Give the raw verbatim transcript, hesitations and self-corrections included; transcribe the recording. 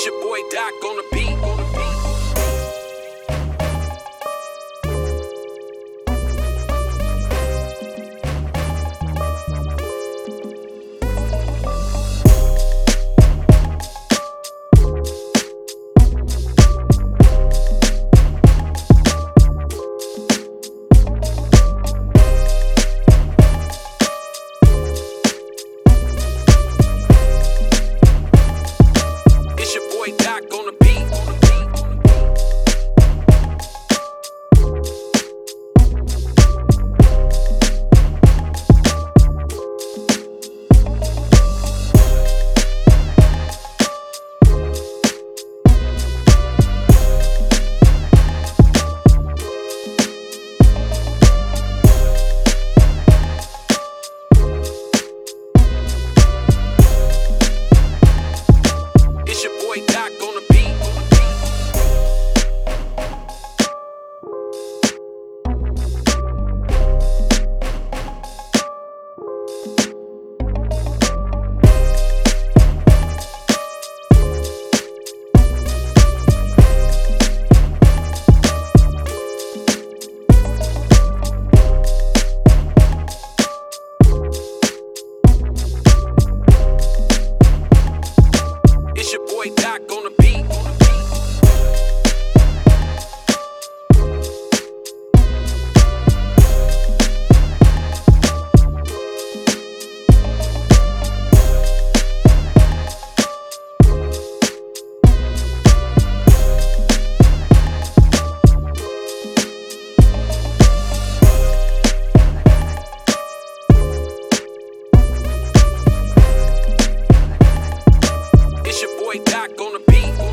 your boy Doc on the beat. On the beat. Doc on the beat. It's your boy Doc on the beat. It's your boy Doc on the beat. It's your boy Doc on the beat.